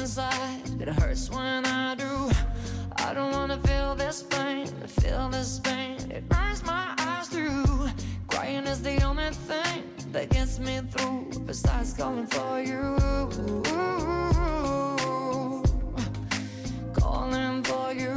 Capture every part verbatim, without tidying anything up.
inside. It hurts when I do. I don't wanna feel this pain, feel this pain. It burns my eyes through. Crying is the only thing that gets me through. Besides calling for you, calling for you.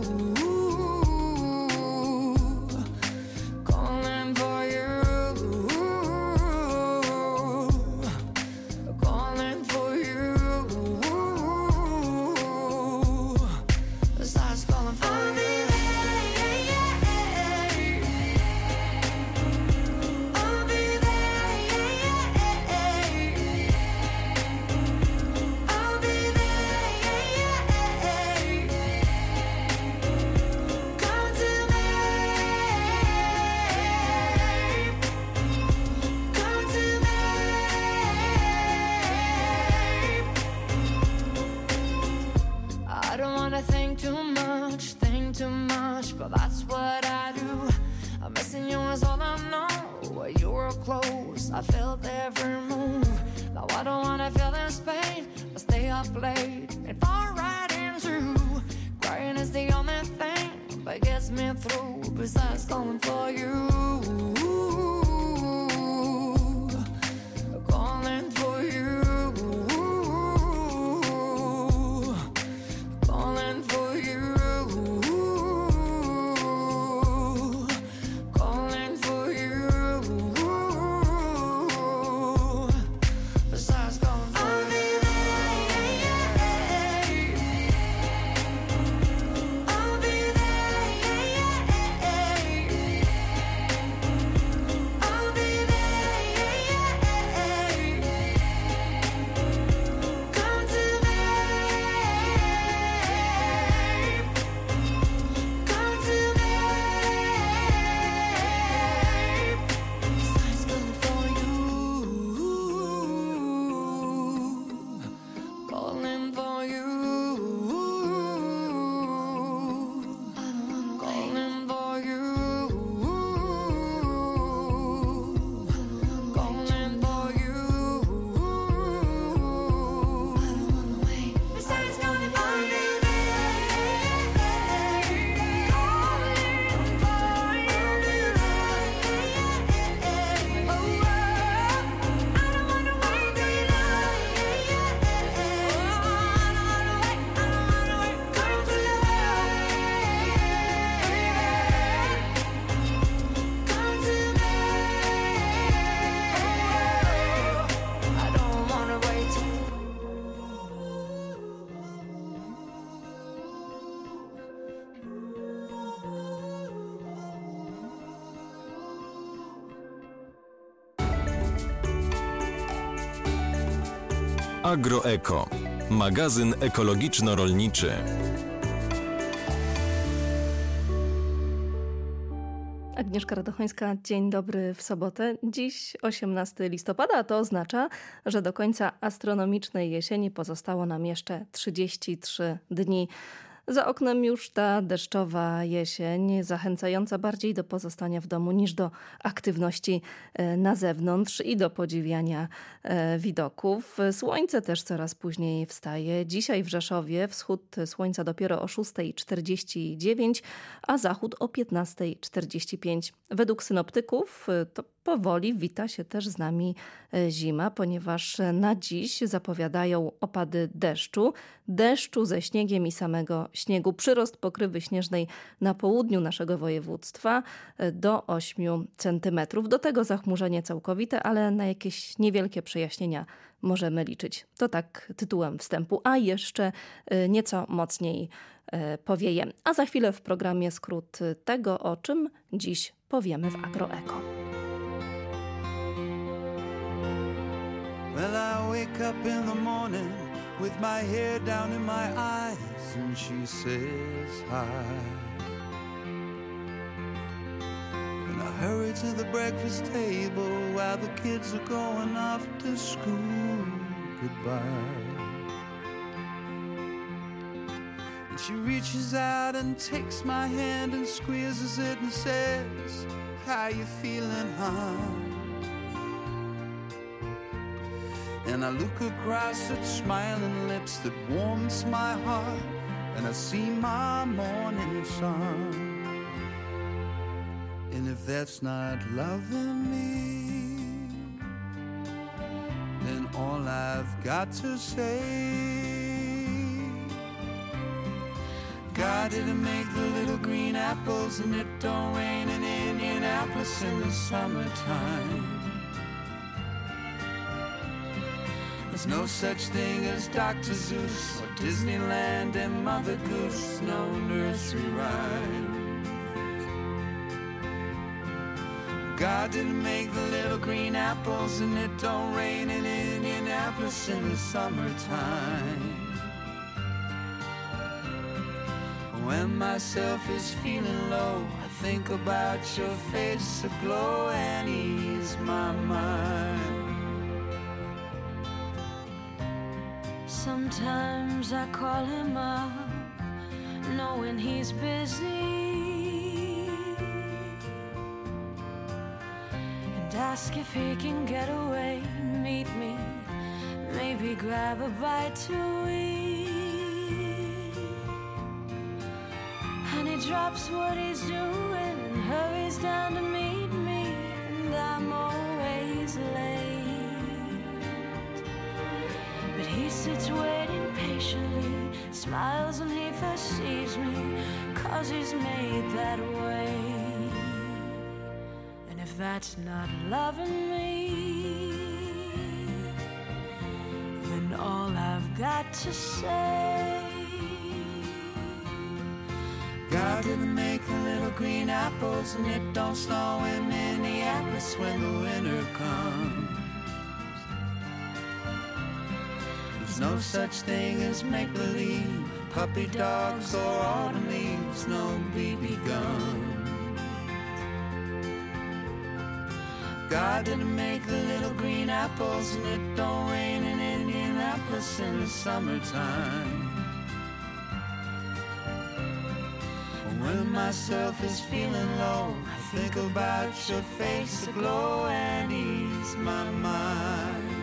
I felt every move. Now I don't wanna feel this pain. I stay up late and fall right into. Crying is the only thing that gets me through. Besides calling for you, calling for you, calling for you. Agroeko. Magazyn ekologiczno-rolniczy. Agnieszka Radochońska, dzień dobry w sobotę. Dziś osiemnastego listopada, a to oznacza, że do końca astronomicznej jesieni pozostało nam jeszcze trzydzieści trzy dni. Za oknem już ta deszczowa jesień, zachęcająca bardziej do pozostania w domu niż do aktywności na zewnątrz i do podziwiania widoków. Słońce też coraz później wstaje. Dzisiaj w Rzeszowie wschód słońca dopiero o szósta czterdzieści dziewięć, a zachód o piętnasta czterdzieści pięć. Według synoptyków to powoli wita się też z nami zima, ponieważ na dziś zapowiadają opady deszczu, deszczu ze śniegiem i samego śniegu. Przyrost pokrywy śnieżnej na południu naszego województwa do ośmiu centymetrów. Do tego zachmurzenie całkowite, ale na jakieś niewielkie przejaśnienia możemy liczyć. To tak tytułem wstępu, a jeszcze nieco mocniej powieje. A za chwilę w programie skrót tego, o czym dziś powiemy w Agroeko. Well, I wake up in the morning with my hair down in my eyes and she says hi. And I hurry to the breakfast table while the kids are going off to school. Goodbye. And she reaches out and takes my hand and squeezes it and says, how you feeling, hon? And I look across at smiling lips that warms my heart, and I see my morning sun. And if that's not loving me, then all I've got to say, God didn't make the little green apples, and it don't rain in Indianapolis in the summertime. There's no such thing as Doctor Zeus or Disneyland and Mother Goose, no nursery rhyme. God didn't make the little green apples, and it don't rain in Indianapolis in the summertime. When myself is feeling low, I think about your face aglow and ease my mind. Sometimes I call him up, knowing he's busy, and ask if he can get away, meet me, maybe grab a bite to eat. And he drops what he's doing and hurries down to meet me, and I'm always late. But he sits waiting patiently, smiles when he first sees me, 'cause he's made that way. And if that's not loving me, then all I've got to say, God didn't make the little green apples, and it don't snow in Minneapolis when the winter comes. There's no such thing as make-believe, puppy dogs or autumn leaves, no B B guns. God didn't make the little green apples, and it don't rain in Indianapolis in the summertime. When myself is feeling low, I think about your face aglow and ease my mind.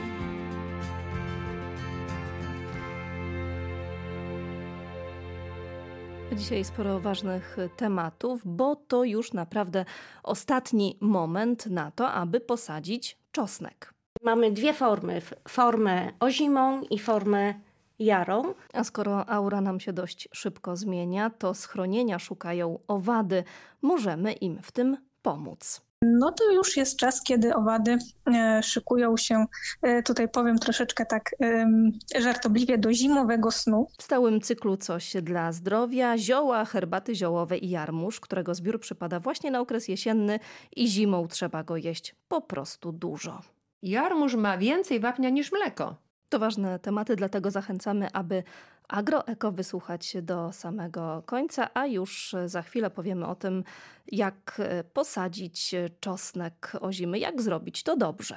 Dzisiaj sporo ważnych tematów, bo to już naprawdę ostatni moment na to, aby posadzić czosnek. Mamy dwie formy, formę ozimą i formę jarą. A skoro aura nam się dość szybko zmienia, to schronienia szukają owady. Możemy im w tym pomóc. No to już jest czas, kiedy owady e, szykują się, e, tutaj powiem troszeczkę tak e, żartobliwie, do zimowego snu. W stałym cyklu Coś dla zdrowia, zioła, herbaty ziołowe i jarmuż, którego zbiór przypada właśnie na okres jesienny i zimą trzeba go jeść po prostu dużo. Jarmuż ma więcej wapnia niż mleko. To ważne tematy, dlatego zachęcamy, aby Agroeko wysłuchać do samego końca, a już za chwilę powiemy o tym, jak posadzić czosnek ozimy, jak zrobić to dobrze.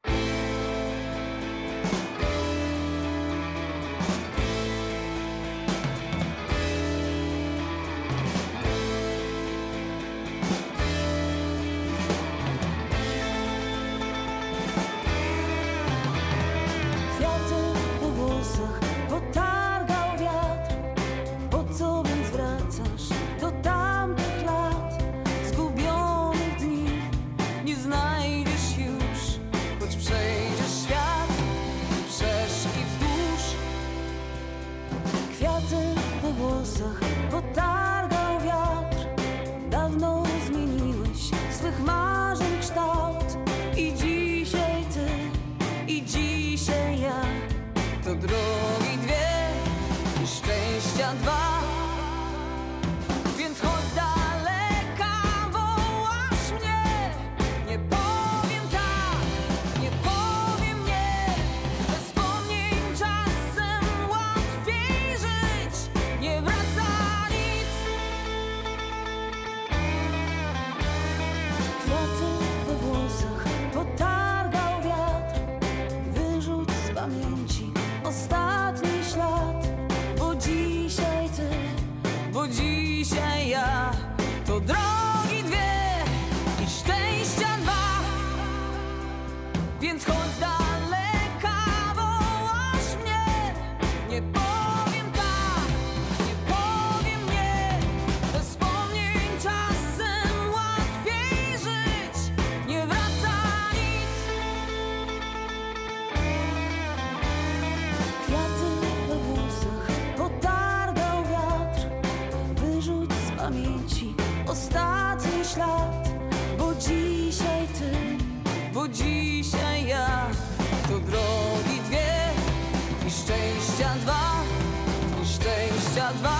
Potargał wiatr, dawno zmieniłeś swych marzeń kształt. I dzisiaj ty, i dzisiaj ja, to drogi dwie i szczęścia dwa. Więc chodź z daleka, wołasz mnie, nie powiem tak, nie powiem nie. Bez wspomnień czasem łatwiej żyć, nie wraca nic. Kwiaty we włosach potargał wiatr, wyrzuć z pamięci ostatni ślad. Bo dzisiaj ty, bo dzisiaj ja, to drogi dwie i szczęścia dwa. Więc chodź z daleka, na dwa.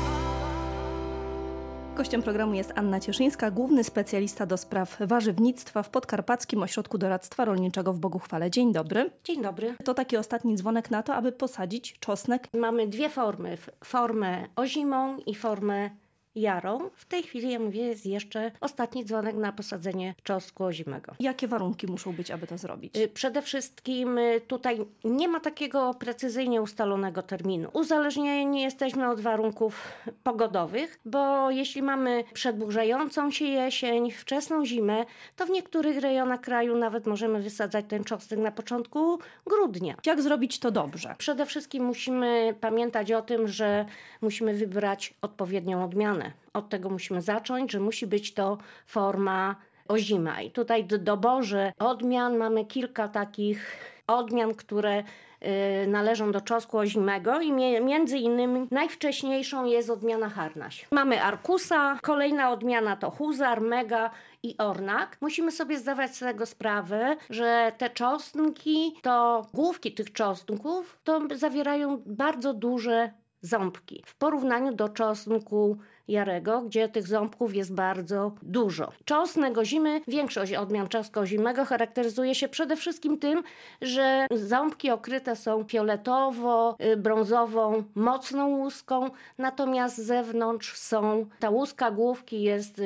Gościem programu jest Anna Cieszyńska, główny specjalista do spraw warzywnictwa w Podkarpackim Ośrodku Doradztwa Rolniczego w Boguchwale. Dzień dobry. Dzień dobry. To taki ostatni dzwonek na to, aby posadzić czosnek. Mamy dwie formy. Formę ozimą i formę jarą. W tej chwili, ja mówię, jest jeszcze ostatni dzwonek na posadzenie czosnku ozimego. Jakie warunki muszą być, aby to zrobić? Przede wszystkim tutaj nie ma takiego precyzyjnie ustalonego terminu. Uzależnieni jesteśmy od warunków pogodowych, bo jeśli mamy przedłużającą się jesień, wczesną zimę, to w niektórych rejonach kraju nawet możemy wysadzać ten czosnek na początku grudnia. Jak zrobić to dobrze? Przede wszystkim musimy pamiętać o tym, że musimy wybrać odpowiednią odmianę. Od tego musimy zacząć, że musi być to forma ozima. I tutaj w doborze odmian mamy kilka takich odmian, które y, należą do czosnku ozimego i mie- między innymi najwcześniejszą jest odmiana Harnaś. Mamy Arkusa, kolejna odmiana to Huzar, Mega i Ornak. Musimy sobie zdawać z tego sprawę, że te czosnki, to główki tych czosnków, to zawierają bardzo duże ząbki w porównaniu do czosnku jarego, gdzie tych ząbków jest bardzo dużo. Czosnek ozimy, większość odmian czosnku ozimego charakteryzuje się przede wszystkim tym, że ząbki okryte są fioletowo, brązową, mocną łuską, natomiast z zewnątrz są, ta łuska główki jest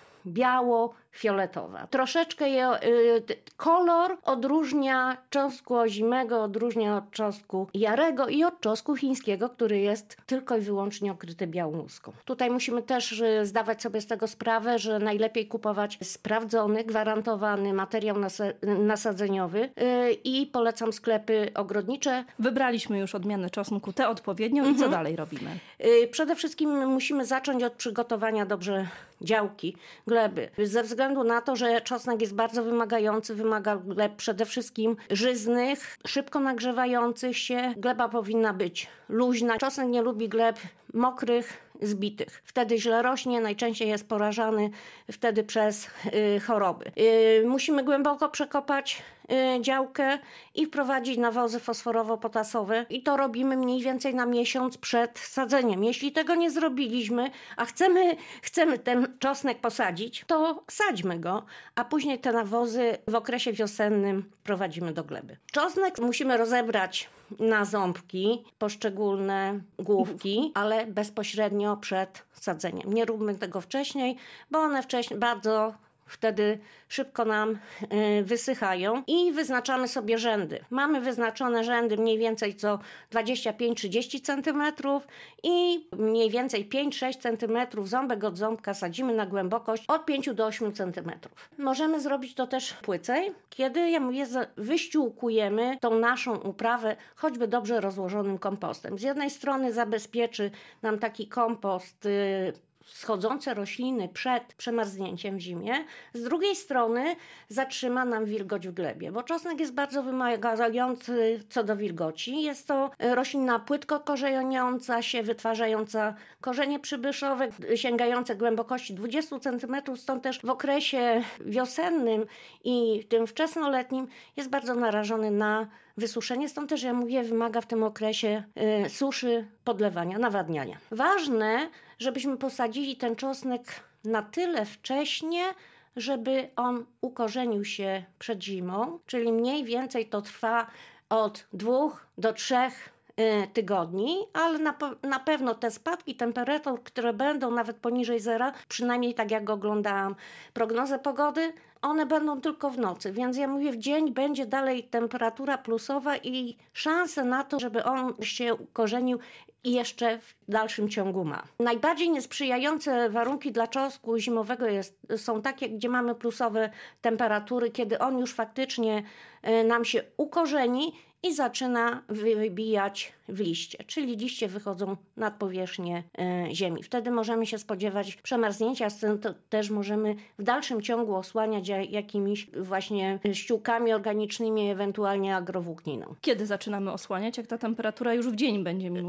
biało-fioletowa. Troszeczkę je, y, kolor odróżnia czosnku ozimego, odróżnia od czosnku jarego i od czosnku chińskiego, który jest tylko i wyłącznie okryty białą łuską. Tutaj musimy też y, zdawać sobie z tego sprawę, że najlepiej kupować sprawdzony, gwarantowany materiał nas- nasadzeniowy y, i polecam sklepy ogrodnicze. Wybraliśmy już odmianę czosnku, tę odpowiednią mhm. i co dalej robimy? Y, przede wszystkim musimy zacząć od przygotowania dobrze działki, gleby. Ze względu na to, że czosnek jest bardzo wymagający, wymaga gleb przede wszystkim żyznych, szybko nagrzewających się. Gleba powinna być luźna. Czosnek nie lubi gleb mokrych, zbitych. Wtedy źle rośnie, najczęściej jest porażany wtedy przez y, choroby. Y, musimy głęboko przekopać y, działkę i wprowadzić nawozy fosforowo-potasowe i to robimy mniej więcej na miesiąc przed sadzeniem. Jeśli tego nie zrobiliśmy, a chcemy, chcemy ten czosnek posadzić, to sadźmy go, a później te nawozy w okresie wiosennym prowadzimy do gleby. Czosnek musimy rozebrać na ząbki, poszczególne główki, ale bezpośrednio przed sadzeniem. Nie róbmy tego wcześniej, bo one wcześniej bardzo wtedy szybko nam y, wysychają i wyznaczamy sobie rzędy. Mamy wyznaczone rzędy mniej więcej co dwadzieścia pięć do trzydziestu centymetrów i mniej więcej pięć do sześciu centymetrów ząbek od ząbka sadzimy na głębokość od pięciu do ośmiu centymetrów. Możemy zrobić to też płycej, kiedy, ja mówię, wyściółkujemy tą naszą uprawę choćby dobrze rozłożonym kompostem. Z jednej strony zabezpieczy nam taki kompost y, schodzące rośliny przed przemarznięciem w zimie, z drugiej strony zatrzyma nam wilgoć w glebie, bo czosnek jest bardzo wymagający co do wilgoci. Jest to roślina płytko korzeniąca się, wytwarzająca korzenie przybyszowe, sięgające głębokości dwudziestu centymetrów, stąd też w okresie wiosennym i tym wczesnoletnim jest bardzo narażony na wysuszenie, stąd też, ja mówię, wymaga w tym okresie y, suszy, podlewania, nawadniania. Ważne, żebyśmy posadzili ten czosnek na tyle wcześnie, żeby on ukorzenił się przed zimą, czyli mniej więcej to trwa od dwóch do trzech y, tygodni, ale na, na pewno te spadki temperatur, które będą nawet poniżej zera, przynajmniej tak jak oglądałam prognozę pogody, one będą tylko w nocy, więc ja mówię, w dzień będzie dalej temperatura plusowa i szanse na to, żeby on się ukorzenił i jeszcze w dalszym ciągu ma. Najbardziej niesprzyjające warunki dla czosnku zimowego jest, są takie, gdzie mamy plusowe temperatury, kiedy on już faktycznie y, nam się ukorzeni i zaczyna wybijać w liście, czyli liście wychodzą nad powierzchnię y, ziemi. Wtedy możemy się spodziewać przemarznięcia, z tym to też możemy w dalszym ciągu osłaniać jakimiś właśnie ściółkami organicznymi, ewentualnie agrowłókniną. Kiedy zaczynamy osłaniać, jak ta temperatura już w dzień będzie minusowa? Powiem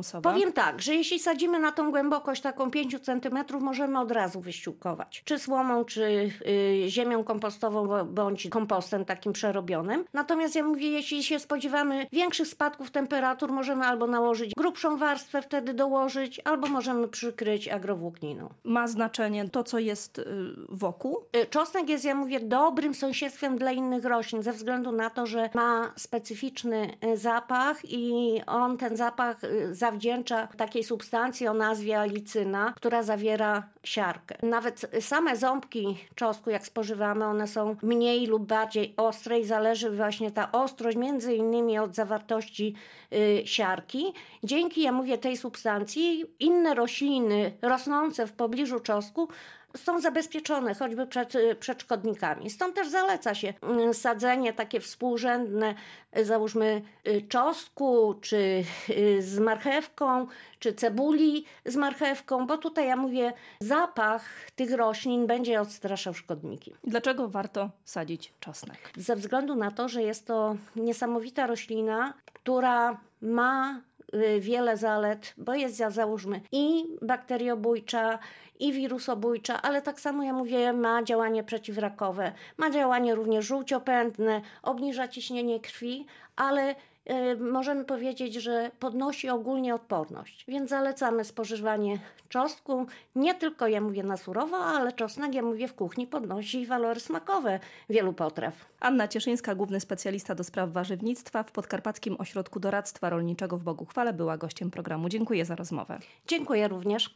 Powiem tak, że jeśli sadzimy na tą głębokość taką pięć centymetrów, możemy od razu wyściółkować. Czy słomą, czy y, ziemią kompostową, bądź kompostem takim przerobionym. Natomiast ja mówię, jeśli się spodziewamy większych spadków temperatur, możemy albo nałożyć grubszą warstwę, wtedy dołożyć, albo możemy przykryć agrowłókniną. Ma znaczenie to, co jest y, wokół? Y, Czosnek jest, ja mówię, dobrym sąsiedztwem dla innych roślin, ze względu na to, że ma specyficzny y, zapach i on ten zapach y, zawdzięcza takiej substancji o nazwie alicyna, która zawiera siarkę. Nawet same ząbki czosnku, jak spożywamy, one są mniej lub bardziej ostre i zależy właśnie ta ostrość między innymi od zawartości y, siarki. Dzięki, ja mówię, tej substancji inne rośliny rosnące w pobliżu czosnku są zabezpieczone choćby przed, przed szkodnikami. Stąd też zaleca się sadzenie takie współrzędne, załóżmy czosnku, czy z marchewką, czy cebuli z marchewką, bo tutaj ja mówię, zapach tych roślin będzie odstraszał szkodniki. Dlaczego warto sadzić czosnek? Ze względu na to, że jest to niesamowita roślina, która ma wiele zalet, bo jest, załóżmy, i bakteriobójcza, i wirusobójcza, ale tak samo, ja mówię, ma działanie przeciwrakowe, ma działanie również żółciopędne, obniża ciśnienie krwi, ale y, możemy powiedzieć, że podnosi ogólnie odporność. Więc zalecamy spożywanie czosnku, nie tylko, ja mówię, na surowo, ale czosnek, ja mówię, w kuchni podnosi walory smakowe wielu potraw. Anna Cieszyńska, główny specjalista do spraw warzywnictwa w Podkarpackim Ośrodku Doradztwa Rolniczego w Boguchwale, była gościem programu. Dziękuję za rozmowę. Dziękuję również.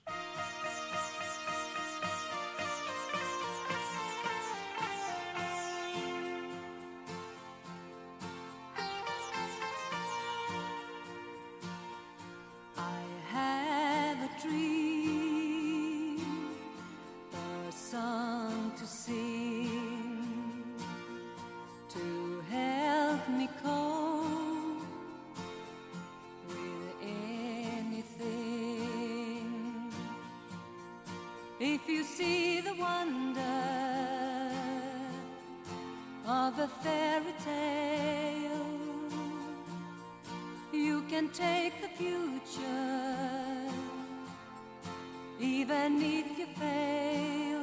If you see the wonder of a fairy tale, you can take the future, even if you fail.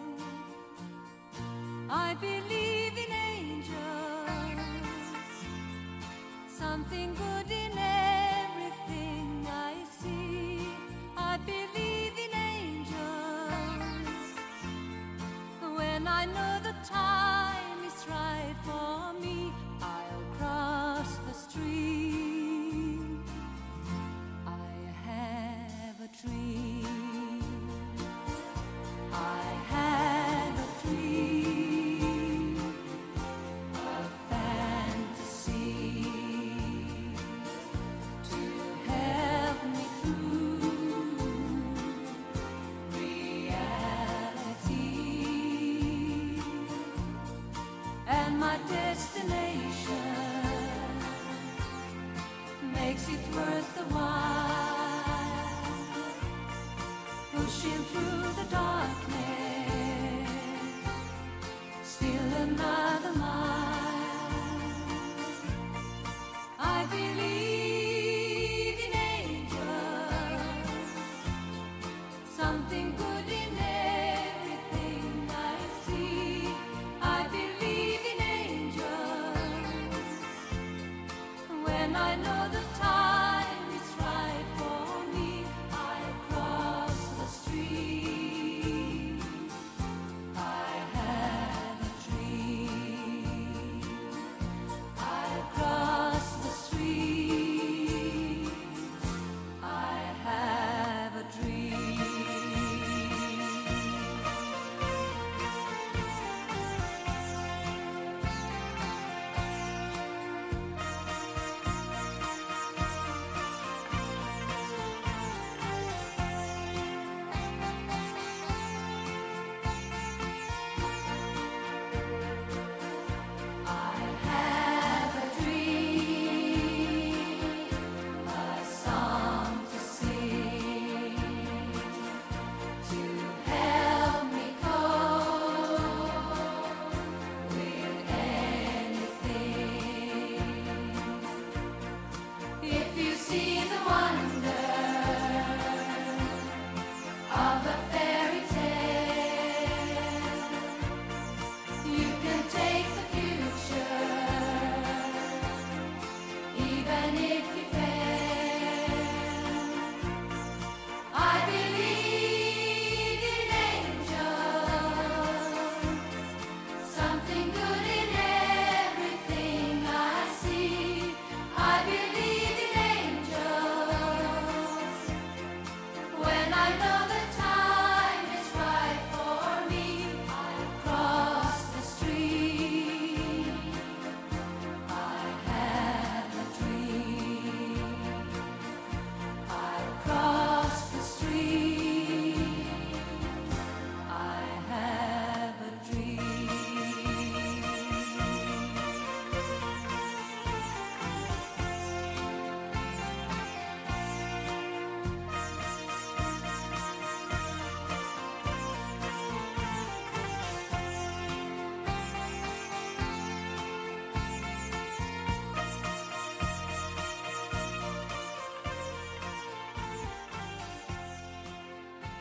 I believe in angels, something good in everything I see. I believe in when I know the time is right for me, I'll cross the street. I have a dream. I have a dream, a fantasy to help me through reality. And my destination makes it worth the while, pushing through the darkness, still another mile. I believe in angels, something good in everything I see. I believe in when I know the time is right for me, I cross the street. I have a dream. I cross the street. I have a dream.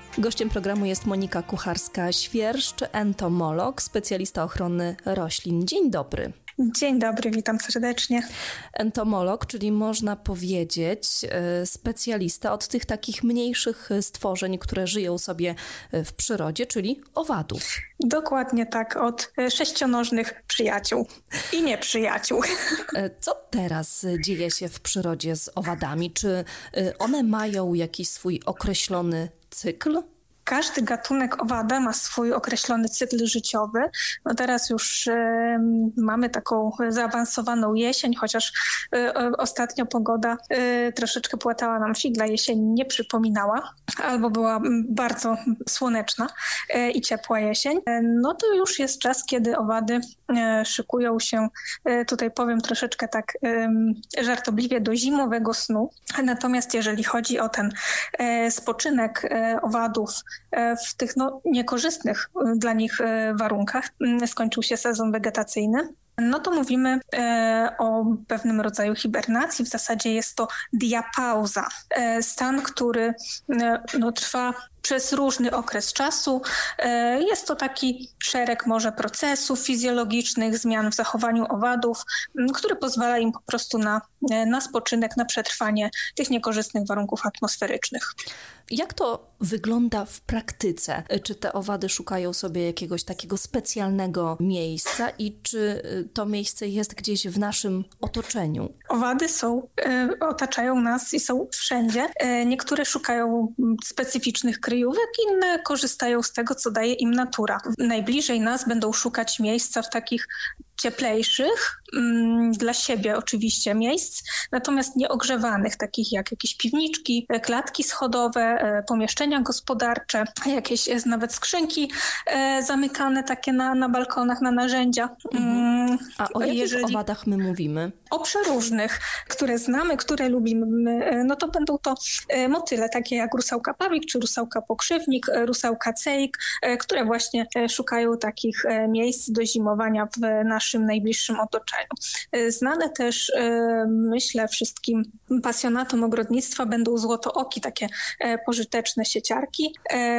Gościem programu jest Monika Kucharska-Świerszcz, entomolog, specjalista ochrony roślin. Dzień dobry. Dzień dobry, witam serdecznie. Entomolog, czyli można powiedzieć specjalista od tych takich mniejszych stworzeń, które żyją sobie w przyrodzie, czyli owadów. Dokładnie tak, od sześcionożnych przyjaciół i nieprzyjaciół. Co teraz dzieje się w przyrodzie z owadami? Czy one mają jakiś swój określony cykl? Każdy gatunek owada ma swój określony cykl życiowy. No teraz już y, mamy taką zaawansowaną jesień, chociaż y, ostatnio pogoda y, troszeczkę płatała nam figla, jesień nie przypominała, albo była bardzo słoneczna y, i ciepła jesień. Y, no to już jest czas, kiedy owady y, szykują się, y, tutaj powiem troszeczkę tak y, żartobliwie, do zimowego snu. Natomiast jeżeli chodzi o ten y, spoczynek y, owadów w tych no, niekorzystnych dla nich warunkach, skończył się sezon wegetacyjny, no to mówimy e, o pewnym rodzaju hibernacji. W zasadzie jest to diapauza. E, stan, który e, no, trwa przez różny okres czasu. E, jest to taki szereg może procesów fizjologicznych, zmian w zachowaniu owadów, m, który pozwala im po prostu na, na spoczynek, na przetrwanie tych niekorzystnych warunków atmosferycznych. Jak to wygląda w praktyce? Czy te owady szukają sobie jakiegoś takiego specjalnego miejsca i czy to miejsce jest gdzieś w naszym otoczeniu? Owady są, e, otaczają nas i są wszędzie. E, niektóre szukają specyficznych kryjówek, inne korzystają z tego, co daje im natura. Najbliżej nas będą szukać miejsca w takich cieplejszych, mm, dla siebie oczywiście miejsc, natomiast nieogrzewanych, takich jak jakieś piwniczki, klatki schodowe, e, pomieszczenia gospodarcze, jakieś e, nawet skrzynki e, zamykane takie na, na balkonach, na narzędzia. Mm, A o jakich jeżeli... owadach my mówimy? O przeróżnych, które znamy, które lubimy, no to będą to motyle, takie jak rusałka pawik, czy rusałka pokrzywnik, rusałka cejk, które właśnie szukają takich miejsc do zimowania w naszym najbliższym otoczeniu. Znane też, myślę, wszystkim pasjonatom ogrodnictwa będą złotooki, takie pożyteczne sieciarki.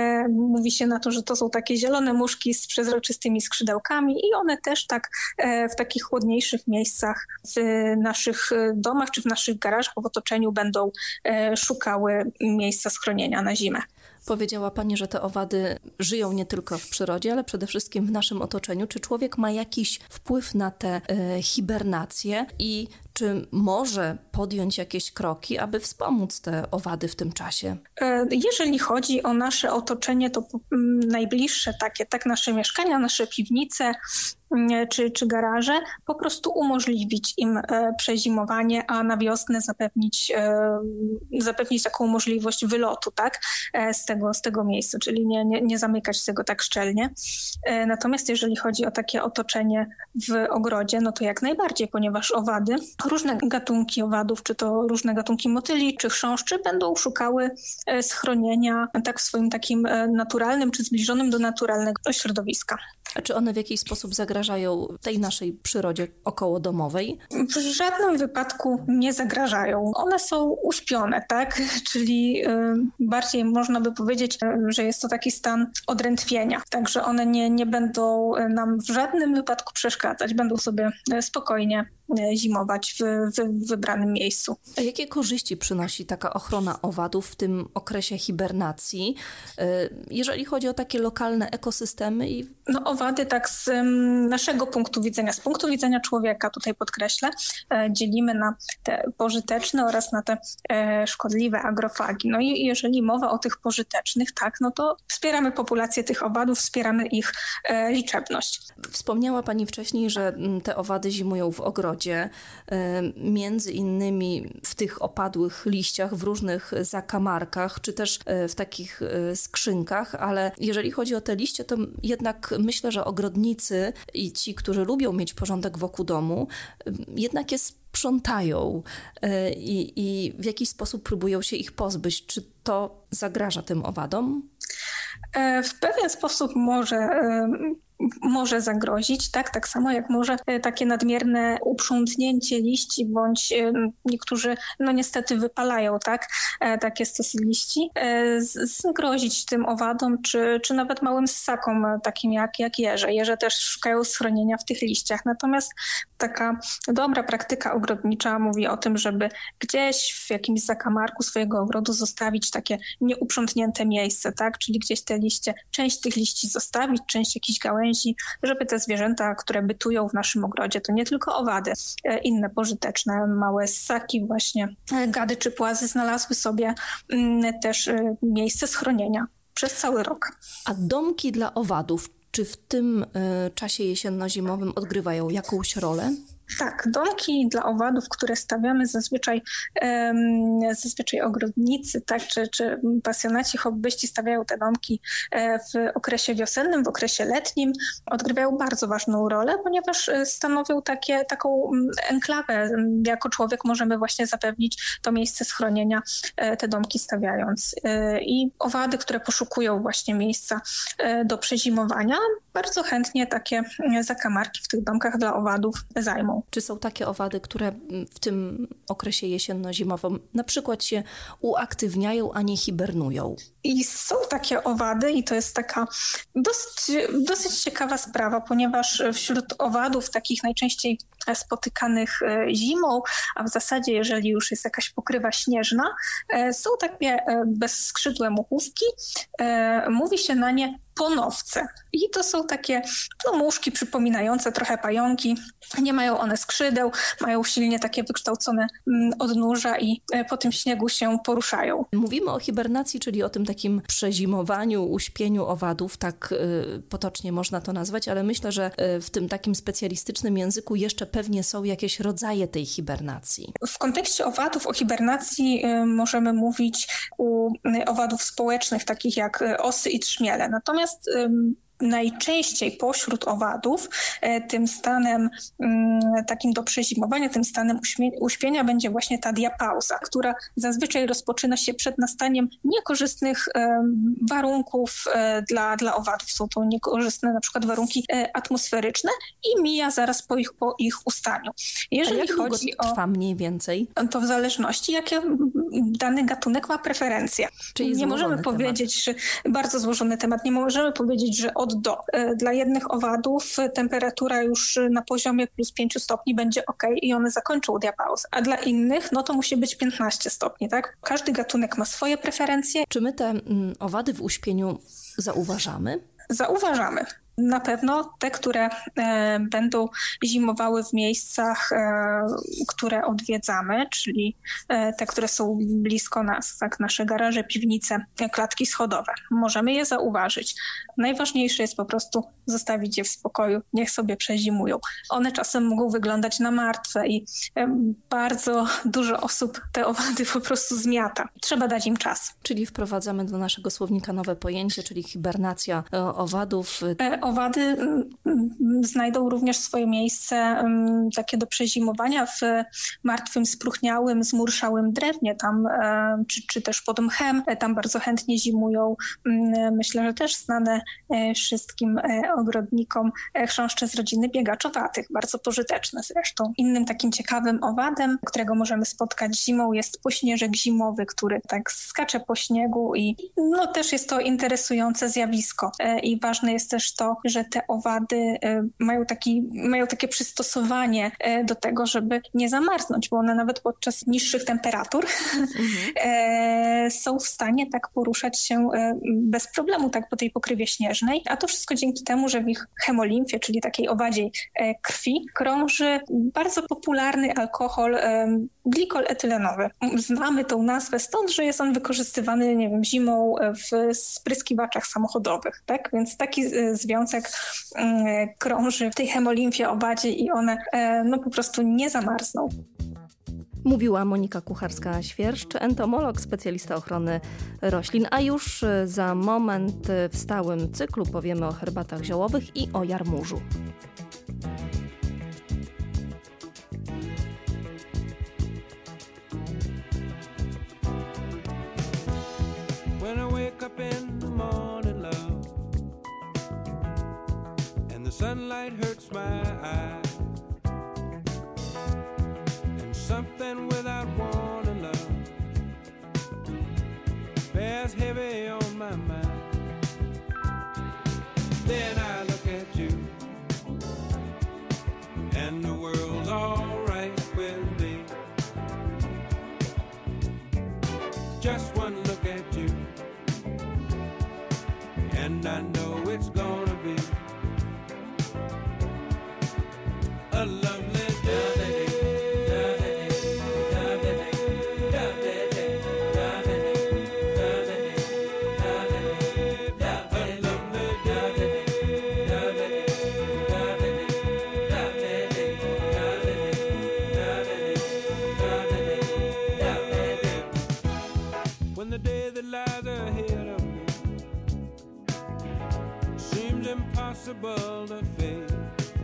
Mówi się na to, że to są takie zielone muszki z przezroczystymi skrzydełkami i one też tak w takich chłodniejszych miejscach w naszych domach czy w naszych garażach w otoczeniu będą szukały miejsca schronienia na zimę. Powiedziała Pani, że te owady żyją nie tylko w przyrodzie, ale przede wszystkim w naszym otoczeniu. Czy człowiek ma jakiś wpływ na tę e, hibernację i czy może podjąć jakieś kroki, aby wspomóc te owady w tym czasie? Jeżeli chodzi o nasze otoczenie, to najbliższe takie, tak nasze mieszkania, nasze piwnice czy, czy garaże, po prostu umożliwić im przezimowanie, a na wiosnę zapewnić, zapewnić taką możliwość wylotu, tak, z tego, z tego miejsca, czyli nie, nie, nie zamykać tego tak szczelnie. Natomiast jeżeli chodzi o takie otoczenie w ogrodzie, no to jak najbardziej, ponieważ owady, różne gatunki owadów, czy to różne gatunki motyli, czy chrząszczy będą szukały schronienia tak w swoim takim naturalnym, czy zbliżonym do naturalnego środowiska. A czy one w jakiś sposób zagrażają tej naszej przyrodzie okołodomowej? W żadnym wypadku nie zagrażają. One są uśpione, tak? Czyli y, bardziej można by powiedzieć, y, że jest to taki stan odrętwienia. Także one nie, nie będą nam w żadnym wypadku przeszkadzać. Będą sobie spokojnie zimować w, w wybranym miejscu. A jakie korzyści przynosi taka ochrona owadów w tym okresie hibernacji, jeżeli chodzi o takie lokalne ekosystemy? I... No owady tak z naszego punktu widzenia, z punktu widzenia człowieka, tutaj podkreślę, dzielimy na te pożyteczne oraz na te szkodliwe agrofagi. No i jeżeli mowa o tych pożytecznych, tak, no to wspieramy populację tych owadów, wspieramy ich liczebność. Wspomniała Pani wcześniej, że te owady zimują w ogrodzie. Między innymi w tych opadłych liściach, w różnych zakamarkach, czy też w takich skrzynkach, ale jeżeli chodzi o te liście, to jednak myślę, że ogrodnicy i ci, którzy lubią mieć porządek wokół domu, jednak je sprzątają i, i w jakiś sposób próbują się ich pozbyć. Czy to zagraża tym owadom? W pewien sposób może może zagrozić, tak? Tak samo jak może takie nadmierne uprzątnięcie liści, bądź niektórzy no niestety wypalają, tak? Takie stosy liści, zagrozić tym owadom, czy, czy nawet małym ssakom, takim jak, jak jeże. Jeże też szukają schronienia w tych liściach. Natomiast taka dobra praktyka ogrodnicza mówi o tym, żeby gdzieś w jakimś zakamarku swojego ogrodu zostawić takie nieuprzątnięte miejsce, tak? Czyli gdzieś te liście, część tych liści zostawić, część jakichś gałęzi, żeby te zwierzęta, które bytują w naszym ogrodzie, to nie tylko owady, inne pożyteczne, małe ssaki właśnie, gady czy płazy znalazły sobie też miejsce schronienia przez cały rok. A domki dla owadów, czy w tym czasie jesienno-zimowym odgrywają jakąś rolę? Tak, domki dla owadów, które stawiamy zazwyczaj, um, zazwyczaj ogrodnicy, tak, czy, czy pasjonaci, hobbyści stawiają te domki w okresie wiosennym, w okresie letnim, odgrywają bardzo ważną rolę, ponieważ stanowią takie, taką enklawę. Jako człowiek możemy właśnie zapewnić to miejsce schronienia, te domki stawiając. I owady, które poszukują właśnie miejsca do przezimowania, bardzo chętnie takie zakamarki w tych domkach dla owadów zajmą. Czy są takie owady, które w tym okresie jesienno-zimowym na przykład się uaktywniają, a nie hibernują? I są takie owady i to jest taka dosyć, dosyć ciekawa sprawa, ponieważ wśród owadów takich najczęściej spotykanych zimą, a w zasadzie jeżeli już jest jakaś pokrywa śnieżna, są takie bezskrzydłe muchówki, mówi się na nie ponowce. I to są takie no, muszki przypominające trochę pająki. Nie mają one skrzydeł, mają silnie takie wykształcone odnóża i po tym śniegu się poruszają. Mówimy o hibernacji, czyli o tym takim przezimowaniu, uśpieniu owadów, tak y, potocznie można to nazwać, ale myślę, że y, w tym takim specjalistycznym języku jeszcze pewnie są jakieś rodzaje tej hibernacji. W kontekście owadów o hibernacji y, możemy mówić u y, owadów społecznych, takich jak y, osy i trzmiele. Natomiast y, najczęściej pośród owadów tym stanem takim do przezimowania, tym stanem uśpienia będzie właśnie ta diapauza, która zazwyczaj rozpoczyna się przed nastaniem niekorzystnych warunków dla, dla owadów. Są to niekorzystne na przykład warunki atmosferyczne i mija zaraz po ich, po ich ustaniu. Jeżeli A jak chodzi długo trwa o, mniej więcej? To w zależności, jakie dany gatunek ma preferencje. Czyli nie możemy temat. powiedzieć, że bardzo złożony temat, nie możemy powiedzieć, że od do. Dla jednych owadów temperatura już na poziomie plus pięć stopni będzie ok i one zakończą diapauzę, a dla innych no to musi być piętnaście stopni, tak? Każdy gatunek ma swoje preferencje. Czy my te mm, owady w uśpieniu zauważamy? Zauważamy. Na pewno te, które e, będą zimowały w miejscach, e, które odwiedzamy, czyli e, te, które są blisko nas, tak, nasze garaże, piwnice, klatki schodowe. Możemy je zauważyć. Najważniejsze jest po prostu zostawić je w spokoju, niech sobie przezimują. One czasem mogą wyglądać na martwe i e, bardzo dużo osób te owady po prostu zmiata. Trzeba dać im czas. Czyli wprowadzamy do naszego słownika nowe pojęcie, czyli hibernacja e, owadów. E, Owady znajdą również swoje miejsce takie do przezimowania w martwym, spróchniałym, zmurszałym drewnie, tam, czy, czy też pod mchem. Tam bardzo chętnie zimują. Myślę, że też znane wszystkim ogrodnikom chrząszcze z rodziny biegaczowatych, bardzo pożyteczne zresztą. Innym takim ciekawym owadem, którego możemy spotkać zimą, jest pośnieżek zimowy, który tak skacze po śniegu i no, też jest to interesujące zjawisko. I ważne jest też to, że te owady mają, taki, mają takie przystosowanie do tego, żeby nie zamarznąć, bo one nawet podczas niższych temperatur mhm. są w stanie tak poruszać się bez problemu, tak po tej pokrywie śnieżnej, a to wszystko dzięki temu, że w ich hemolimfie, czyli takiej owadziej krwi, krąży bardzo popularny alkohol glikol etylenowy. Znamy tą nazwę stąd, że jest on wykorzystywany, nie wiem, zimą w spryskiwaczach samochodowych, tak? Więc taki związek krąży w tej hemolimfie owadziej i one no po prostu nie zamarzną. Mówiła Monika Kucharska-Świerszcz, entomolog, specjalista ochrony roślin, a już za moment w stałym cyklu powiemy o herbatach ziołowych i o jarmużu. When I wake up in the morning, love, and sunlight hurts my eyes, and something without wanting love bears heavy on my mind. Then I look at you, and the world's alright with me. Just one look at you, and I know it's gonna be a lovely day. When the day that lies ahead of me seems impossible to face,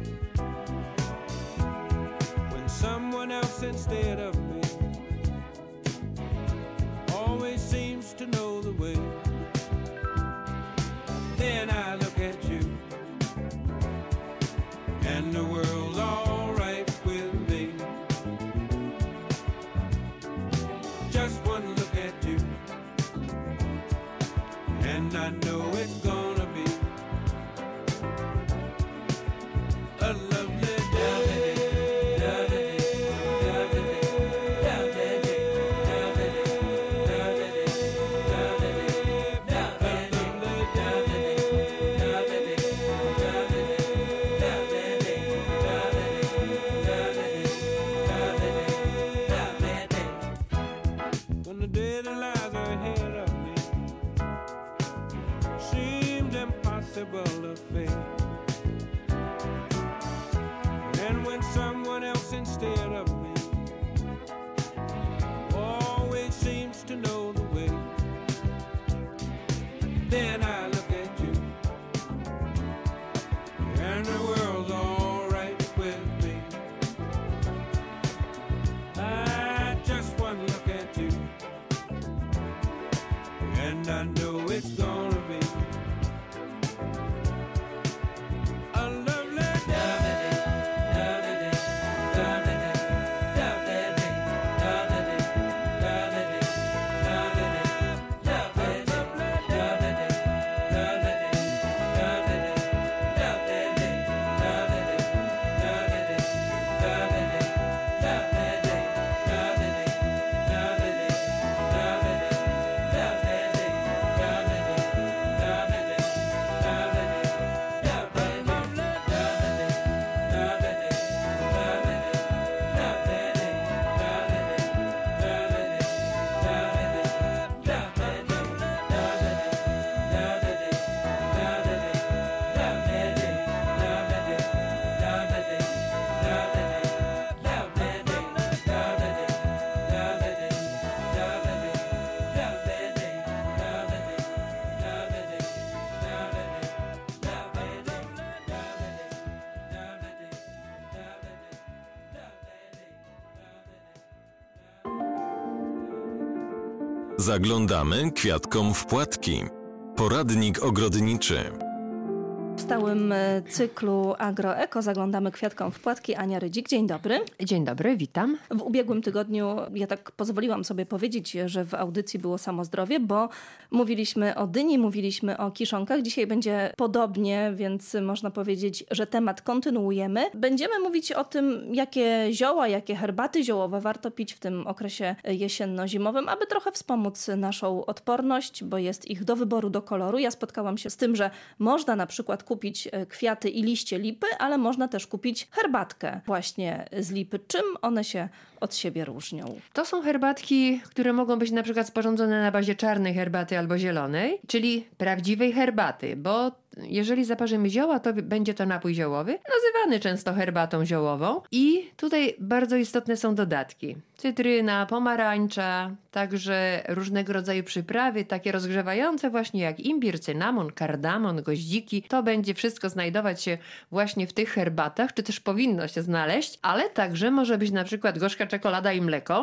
when someone else instead of me always seems to know the way, then I look at you, and the world's alright with me. Just one look at you, and I know it's gonna be a lovely day. When the day that lies ahead of me seems impossible to face, and when someone else instead of me always seems to know the way, then I look at you, and the world's alright with me. I just one look at you, and I know it's gonna be a lovely Zaglądamy kwiatkom w płatki. Poradnik ogrodniczy. W stałym cyklu Agroeko zaglądamy kwiatkom w płatki. Ania Rydzik, dzień dobry. Dzień dobry, witam. W ubiegłym tygodniu ja tak pozwoliłam sobie powiedzieć, że w audycji było samo zdrowie, bo mówiliśmy o dyni, mówiliśmy o kiszonkach. Dzisiaj będzie podobnie, więc można powiedzieć, że temat kontynuujemy. Będziemy mówić o tym, jakie zioła, jakie herbaty ziołowe warto pić w tym okresie jesienno-zimowym, aby trochę wspomóc naszą odporność, bo jest ich do wyboru, do koloru. Ja spotkałam się z tym, że można na przykład kupić kwiaty i liście lipy, ale można też kupić herbatkę właśnie z lipy. Czym one się od siebie różnią? To są herbatki, które mogą być na przykład sporządzone na bazie czarnej herbaty albo zielonej, czyli prawdziwej herbaty, bo jeżeli zaparzymy zioła, to będzie to napój ziołowy, nazywany często herbatą ziołową. I tutaj bardzo istotne są dodatki. Cytryna, pomarańcza, także różnego rodzaju przyprawy, takie rozgrzewające właśnie jak imbir, cynamon, kardamon, goździki. To będzie wszystko znajdować się właśnie w tych herbatach, czy też powinno się znaleźć, ale także może być na przykład gorzka czekolada i mleko.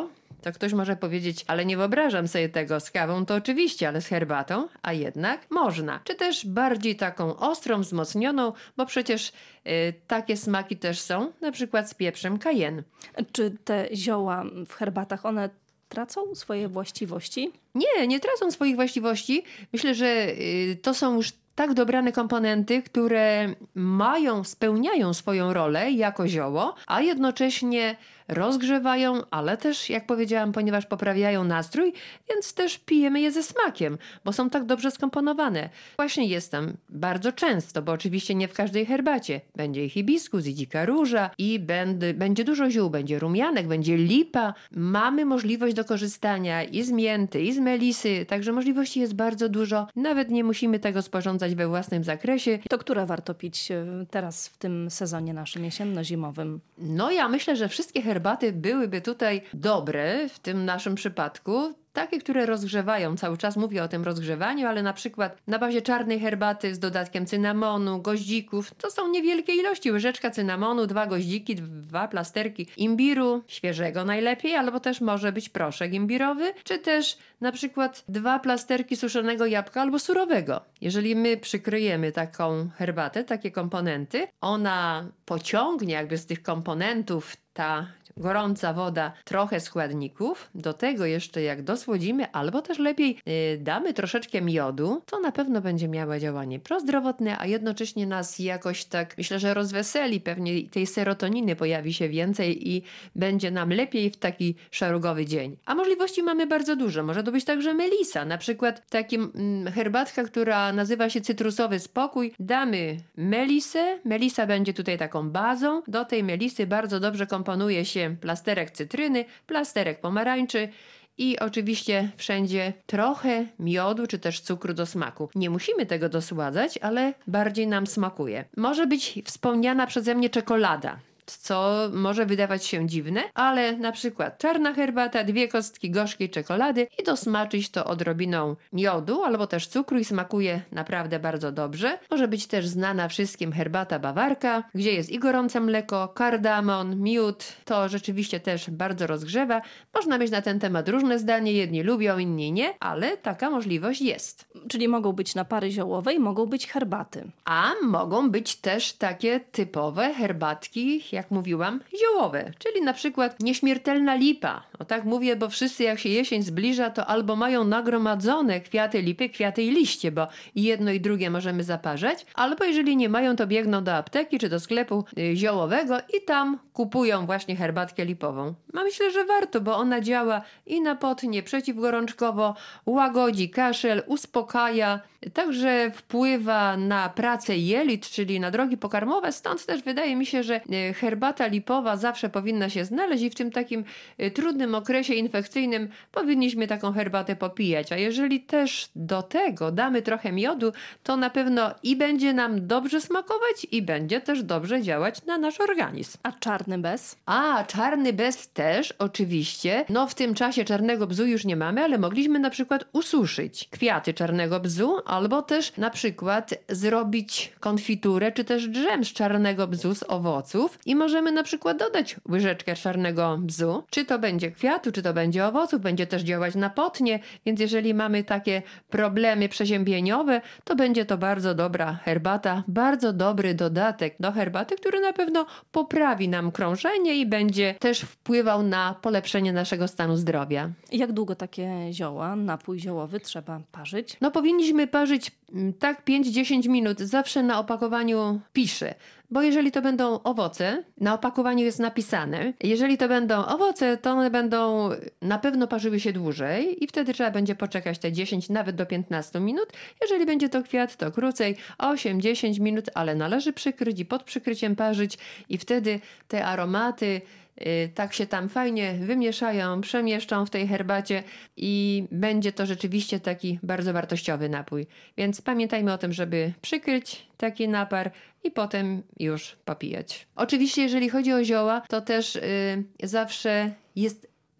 To ktoś może powiedzieć, ale nie wyobrażam sobie tego, z kawą to oczywiście, ale z herbatą, a jednak można. Czy też bardziej taką ostrą, wzmocnioną, bo przecież y, takie smaki też są, na przykład z pieprzem cayenne. Czy te zioła w herbatach, one tracą swoje właściwości? Nie, nie tracą swoich właściwości. Myślę, że y, to są już tak dobrane komponenty, które mają, spełniają swoją rolę jako zioło, a jednocześnie rozgrzewają, ale też, jak powiedziałam, ponieważ poprawiają nastrój, więc też pijemy je ze smakiem, bo są tak dobrze skomponowane. Właśnie jest tam bardzo często, bo oczywiście nie w każdej herbacie. Będzie i hibiskus, i dzika róża, i będzie, będzie dużo ziół, będzie rumianek, będzie lipa. Mamy możliwość do korzystania i z mięty, i z melisy, także możliwości jest bardzo dużo. Nawet nie musimy tego sporządzać we własnym zakresie. To które warto pić teraz w tym sezonie naszym jesienno-zimowym? No ja myślę, że wszystkie herbaty byłyby tutaj dobre w tym naszym przypadku. Takie, które rozgrzewają, cały czas mówię o tym rozgrzewaniu, ale na przykład na bazie czarnej herbaty z dodatkiem cynamonu, goździków, to są niewielkie ilości, łyżeczka cynamonu, dwa goździki, dwa plasterki imbiru, świeżego najlepiej, albo też może być proszek imbirowy, czy też na przykład dwa plasterki suszonego jabłka albo surowego. Jeżeli my przykryjemy taką herbatę, takie komponenty, ona pociągnie jakby z tych komponentów ta gorąca woda, trochę składników, do tego jeszcze jak dosłodzimy, albo też lepiej yy, damy troszeczkę miodu, to na pewno będzie miała działanie prozdrowotne, a jednocześnie nas jakoś tak, myślę, że rozweseli, pewnie tej serotoniny pojawi się więcej i będzie nam lepiej w taki szarugowy dzień. A możliwości mamy bardzo dużo, może to być także melisa, na przykład taki mm, herbatka, która nazywa się cytrusowy spokój, damy melisę, melisa będzie tutaj taką bazą, do tej melisy bardzo dobrze komponuje się plasterek cytryny, plasterek pomarańczy i oczywiście wszędzie trochę miodu czy też cukru do smaku. Nie musimy tego dosładzać, ale bardziej nam smakuje. Może być wspomniana przeze mnie czekolada, co może wydawać się dziwne, ale na przykład czarna herbata, dwie kostki gorzkiej czekolady i dosmaczyć to odrobiną miodu albo też cukru i smakuje naprawdę bardzo dobrze. Może być też znana wszystkim herbata bawarka, gdzie jest i gorące mleko, kardamon, miód. To rzeczywiście też bardzo rozgrzewa. Można mieć na ten temat różne zdanie, jedni lubią, inni nie, ale taka możliwość jest. Czyli mogą być napary ziołowe i mogą być herbaty. A mogą być też takie typowe herbatki, jak mówiłam, ziołowe, czyli na przykład nieśmiertelna lipa. O tak mówię, bo wszyscy jak się jesień zbliża, to albo mają nagromadzone kwiaty lipy, kwiaty i liście, bo i jedno i drugie możemy zaparzać, albo jeżeli nie mają, to biegną do apteki czy do sklepu y, ziołowego i tam kupują właśnie herbatkę lipową. A myślę, że warto, bo ona działa i na potnie, przeciwgorączkowo, łagodzi kaszel, uspokaja, także wpływa na pracę jelit, czyli na drogi pokarmowe, stąd też wydaje mi się, że herbata lipowa zawsze powinna się znaleźć i w tym takim trudnym okresie infekcyjnym powinniśmy taką herbatę popijać, a jeżeli też do tego damy trochę miodu, to na pewno i będzie nam dobrze smakować i będzie też dobrze działać na nasz organizm. A czarny bez? A, czarny bez też, oczywiście. No w tym czasie czarnego bzu już nie mamy, ale mogliśmy na przykład ususzyć kwiaty czarnego bzu, albo też na przykład zrobić konfiturę, czy też dżem z czarnego bzu z owoców i możemy na przykład dodać łyżeczkę czarnego bzu. Czy to będzie kwiatu, czy to będzie owoców, będzie też działać na potnie, więc jeżeli mamy takie problemy przeziębieniowe, to będzie to bardzo dobra herbata, bardzo dobry dodatek do herbaty, który na pewno poprawi nam krążenie i będzie też wpływał na polepszenie naszego stanu zdrowia. Jak długo takie zioła, napój ziołowy trzeba parzyć? No powinniśmy parzyć tak pięć do dziesięciu minut, zawsze na opakowaniu piszę. Bo jeżeli to będą owoce, na opakowaniu jest napisane, jeżeli to będą owoce, to one będą na pewno parzyły się dłużej i wtedy trzeba będzie poczekać te dziesięć, nawet do piętnastu minut. Jeżeli będzie to kwiat, to krócej, osiem do dziesięciu minut, ale należy przykryć i pod przykryciem parzyć i wtedy te aromaty Yy, tak się tam fajnie wymieszają, przemieszczą w tej herbacie i będzie to rzeczywiście taki bardzo wartościowy napój. Więc pamiętajmy o tym, żeby przykryć taki napar i potem już popijać. Oczywiście jeżeli chodzi o zioła, to też yy, zawsze jest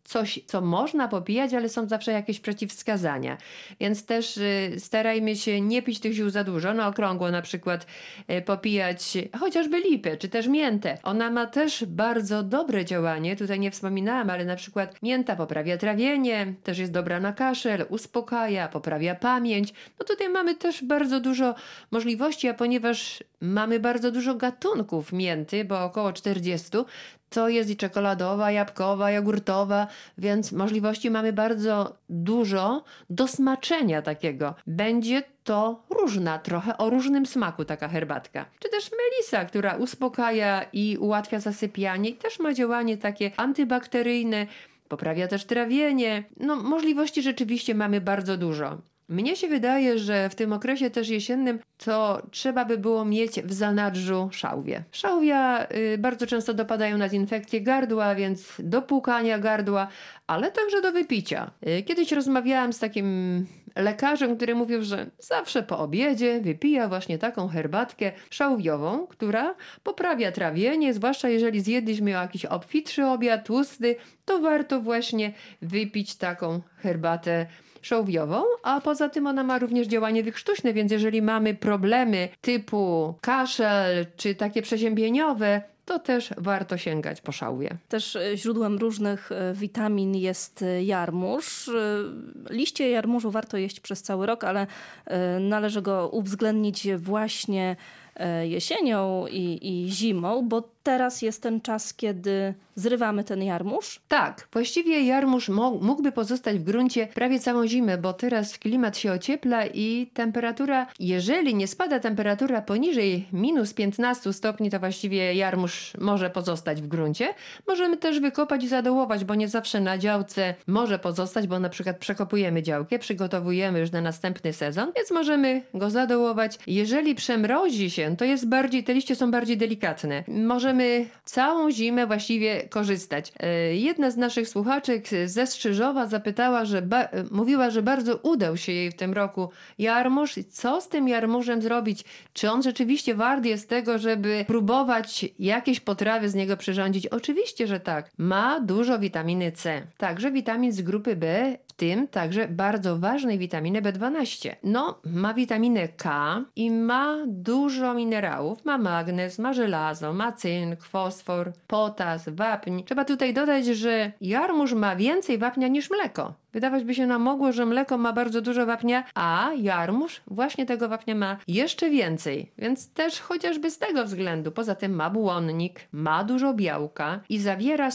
coś, co można popijać, ale są zawsze jakieś przeciwwskazania. Więc też y, starajmy się nie pić tych ziół za dużo. Na okrągło na przykład y, popijać chociażby lipę, czy też miętę. Ona ma też bardzo dobre działanie. Tutaj nie wspominałam, ale na przykład mięta poprawia trawienie, też jest dobra na kaszel, uspokaja, poprawia pamięć. No tutaj mamy też bardzo dużo możliwości, a ponieważ mamy bardzo dużo gatunków mięty, bo około czterdzieści, to jest i czekoladowa, jabłkowa, jogurtowa, więc możliwości mamy bardzo dużo do smaczenia takiego. Będzie to różna, trochę o różnym smaku taka herbatka. Czy też melisa, która uspokaja i ułatwia zasypianie i też ma działanie takie antybakteryjne, poprawia też trawienie. No możliwości rzeczywiście mamy bardzo dużo. Mnie się wydaje, że w tym okresie też jesiennym to trzeba by było mieć w zanadrzu szałwię. Szałwia y, bardzo często dopadają nas infekcje gardła, więc do płukania gardła, ale także do wypicia. Y, kiedyś rozmawiałam z takim lekarzem, który mówił, że zawsze po obiedzie wypija właśnie taką herbatkę szałwiową, która poprawia trawienie, zwłaszcza jeżeli zjedliśmy jakiś obfitszy obiad, tłusty, to warto właśnie wypić taką herbatę szałwiową, a poza tym ona ma również działanie wykrztuśne, więc jeżeli mamy problemy typu kaszel czy takie przeziębieniowe, to też warto sięgać po szałwię. Też źródłem różnych witamin jest jarmuż. Liście jarmużu warto jeść przez cały rok, ale należy go uwzględnić właśnie jesienią i, i zimą, bo teraz jest ten czas, kiedy zrywamy ten jarmuż? Tak, właściwie jarmuż mógłby pozostać w gruncie prawie całą zimę, bo teraz klimat się ociepla i temperatura, jeżeli nie spada temperatura poniżej minus piętnaście stopni, to właściwie jarmuż może pozostać w gruncie. Możemy też wykopać i zadołować, bo nie zawsze na działce może pozostać, bo na przykład przekopujemy działkę, przygotowujemy już na następny sezon, więc możemy go zadołować. Jeżeli przemrozi się, to jest bardziej, te liście są bardziej delikatne. Możemy całą zimę właściwie korzystać. Jedna z naszych słuchaczek ze Strzyżowa zapytała, że ba- mówiła, że bardzo udał się jej w tym roku jarmuż. Co z tym jarmużem zrobić? Czy on rzeczywiście wart jest tego, żeby próbować jakieś potrawy z niego przyrządzić? Oczywiście, że tak. Ma dużo witaminy C. Także witamin z grupy B, w tym także bardzo ważnej witaminy B dwanaście. No, ma witaminę K i ma dużo minerałów. Ma magnez, ma żelazo, ma cynk, fosfor, potas, wapń. Trzeba tutaj dodać, że jarmuż ma więcej wapnia niż mleko. Wydawać by się nam mogło, że mleko ma bardzo dużo wapnia, a jarmuż właśnie tego wapnia ma jeszcze więcej. Więc też chociażby z tego względu. Poza tym ma błonnik, ma dużo białka i zawiera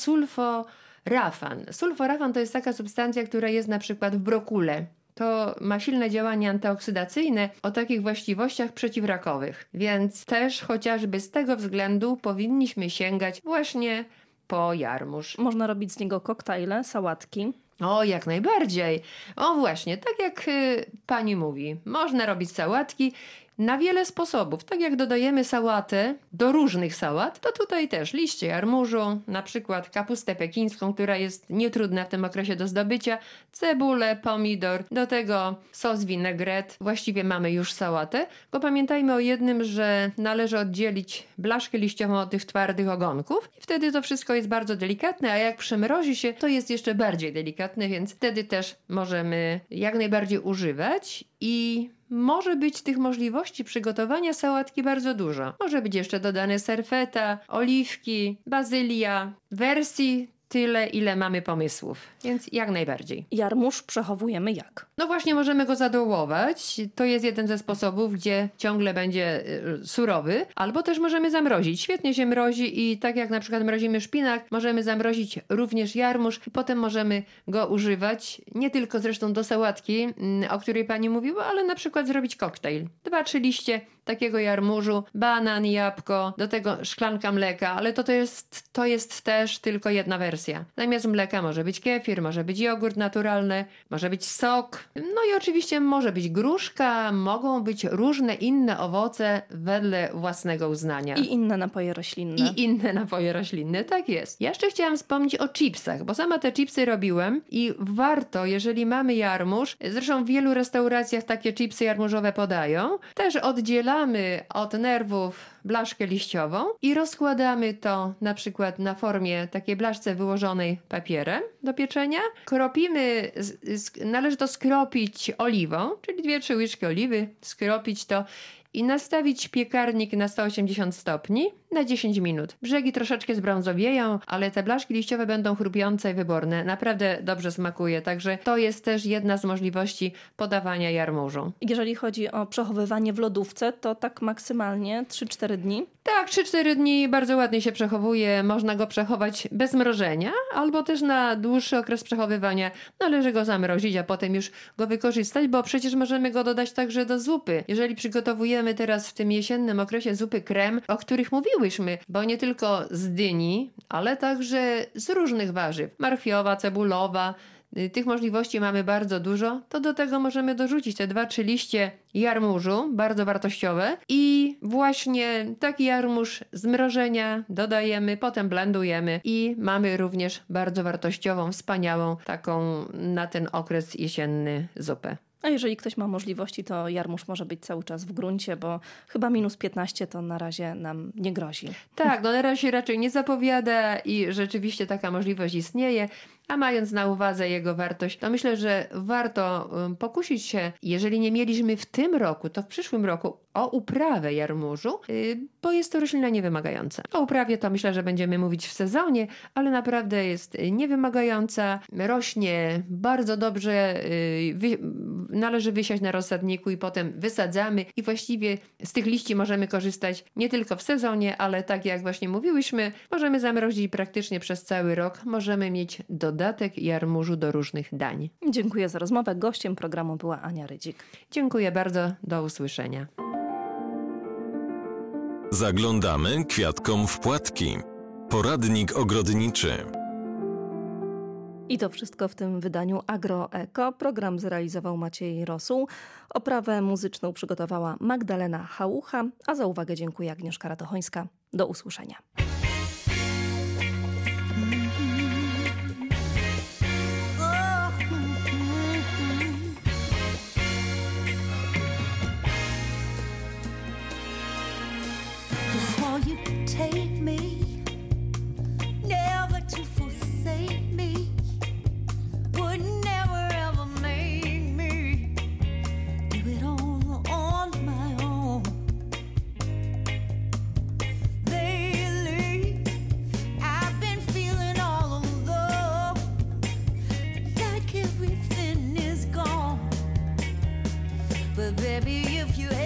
sulforafan. Sulforafan to jest taka substancja, która jest na przykład w brokule. To ma silne działanie antyoksydacyjne o takich właściwościach przeciwrakowych. Więc też chociażby z tego względu powinniśmy sięgać właśnie po jarmuż. Można robić z niego koktajle, sałatki. O, jak najbardziej. O właśnie, tak jak y, pani mówi, można robić sałatki na wiele sposobów. Tak jak dodajemy sałatę do różnych sałat, to tutaj też liście jarmużu, na przykład kapustę pekińską, która jest nietrudna w tym okresie do zdobycia, cebulę, pomidor, do tego sos vinaigrette. Właściwie mamy już sałatę, bo pamiętajmy o jednym, że należy oddzielić blaszkę liściową od tych twardych ogonków i wtedy to wszystko jest bardzo delikatne, a jak przymrozi się, to jest jeszcze bardziej delikatne, więc wtedy też możemy jak najbardziej używać i może być tych możliwości przygotowania sałatki bardzo dużo. Może być jeszcze dodane serfeta, oliwki, bazylia, wersji tyle, ile mamy pomysłów, więc jak najbardziej. Jarmuż przechowujemy jak? No właśnie, możemy go zadołować. To jest jeden ze sposobów, gdzie ciągle będzie y, surowy, albo też możemy zamrozić. Świetnie się mrozi i tak jak na przykład mrozimy szpinak, możemy zamrozić również jarmuż i potem możemy go używać, nie tylko zresztą do sałatki, y, o której pani mówiła, ale na przykład zrobić koktajl. Dwa, trzy liście takiego jarmużu, banan, jabłko, do tego szklanka mleka, ale to, to, jest, to jest też tylko jedna wersja. Zamiast mleka może być kefir, może być jogurt naturalny, może być sok, no i oczywiście może być gruszka, mogą być różne inne owoce wedle własnego uznania. I inne napoje roślinne. I inne napoje roślinne, tak jest. Ja jeszcze chciałam wspomnieć o chipsach, bo sama te chipsy robiłem i warto, jeżeli mamy jarmuż, zresztą w wielu restauracjach takie chipsy jarmużowe podają, też oddzielamy odsuwamy od nerwów blaszkę liściową i rozkładamy to na przykład na formie takiej blaszce wyłożonej papierem do pieczenia. Kropimy, należy to skropić oliwą, czyli dwie trzy łyżki oliwy, skropić to i nastawić piekarnik na sto osiemdziesiąt stopni na dziesięć minut. Brzegi troszeczkę zbrązowieją, ale te blaszki liściowe będą chrupiące i wyborne. Naprawdę dobrze smakuje, także to jest też jedna z możliwości podawania jarmużu. Jeżeli chodzi o przechowywanie w lodówce, to tak maksymalnie trzy cztery dni? Tak, trzy cztery dni bardzo ładnie się przechowuje. Można go przechować bez mrożenia, albo też na dłuższy okres przechowywania należy go zamrozić, a potem już go wykorzystać, bo przecież możemy go dodać także do zupy. Jeżeli przygotowujemy teraz w tym jesiennym okresie zupy krem, o których mówiłyśmy, bo nie tylko z dyni, ale także z różnych warzyw. Marchwiowa, cebulowa, tych możliwości mamy bardzo dużo, to do tego możemy dorzucić te dwa trzy liście jarmużu, bardzo wartościowe i właśnie taki jarmuż z mrożenia dodajemy, potem blendujemy i mamy również bardzo wartościową, wspaniałą taką na ten okres jesienny zupę. A jeżeli ktoś ma możliwości, to jarmuż może być cały czas w gruncie, bo chyba minus piętnaście to na razie nam nie grozi. Tak, no na razie się raczej nie zapowiada i rzeczywiście taka możliwość istnieje. A mając na uwadze jego wartość, to myślę, że warto pokusić się, jeżeli nie mieliśmy w tym roku, to w przyszłym roku o uprawę jarmużu, bo jest to roślina niewymagająca. O uprawie to myślę, że będziemy mówić w sezonie, ale naprawdę jest niewymagająca, rośnie bardzo dobrze, wy, należy wysiać na rozsadniku i potem wysadzamy i właściwie z tych liści możemy korzystać nie tylko w sezonie, ale tak jak właśnie mówiłyśmy, możemy zamrozić praktycznie przez cały rok, możemy mieć dodatek jarmużu do różnych dań. Dziękuję za rozmowę. Gościem programu była Ania Rydzik. Dziękuję bardzo. Do usłyszenia. Zaglądamy kwiatkom w płatki. Poradnik ogrodniczy. I to wszystko w tym wydaniu Agroeko. Program zrealizował Maciej Rosuł. Oprawę muzyczną przygotowała Magdalena Hałucha, a za uwagę dziękuję Agnieszka Radochońska. Do usłyszenia. You take me, never to forsake me, would never ever make me do it all on my own. Lately, I've been feeling all alone, like everything is gone. But baby, if you